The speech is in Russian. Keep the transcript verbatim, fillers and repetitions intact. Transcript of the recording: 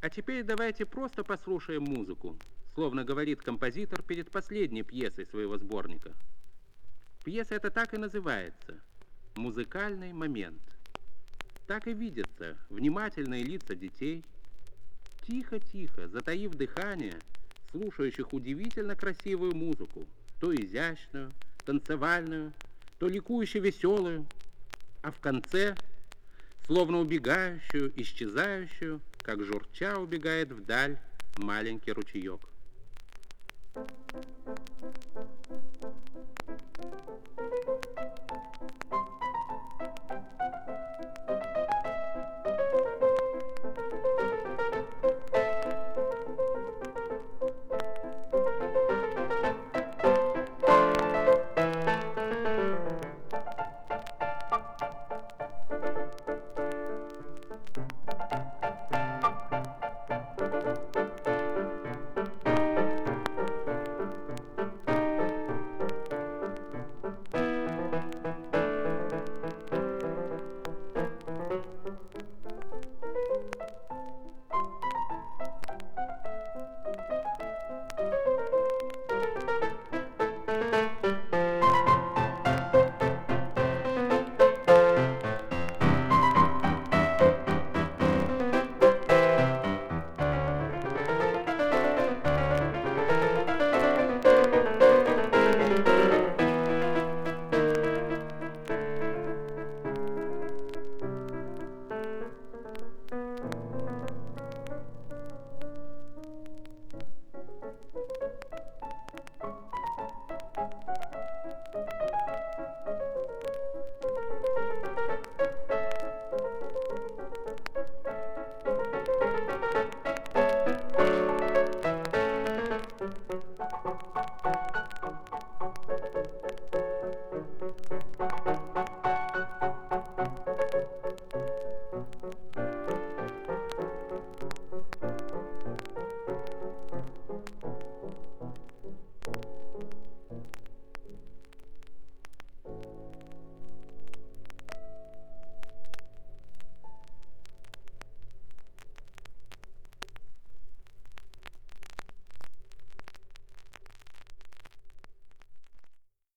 А теперь давайте просто послушаем музыку, словно говорит композитор перед последней пьесой своего сборника. Пьеса эта так и называется «Музыкальный момент». Так и видятся внимательные лица детей, тихо-тихо, затаив дыхание, слушающих удивительно красивую музыку, то изящную, танцевальную, то ликующе веселую, а в конце, словно убегающую, исчезающую, как журча убегает вдаль маленький ручеек.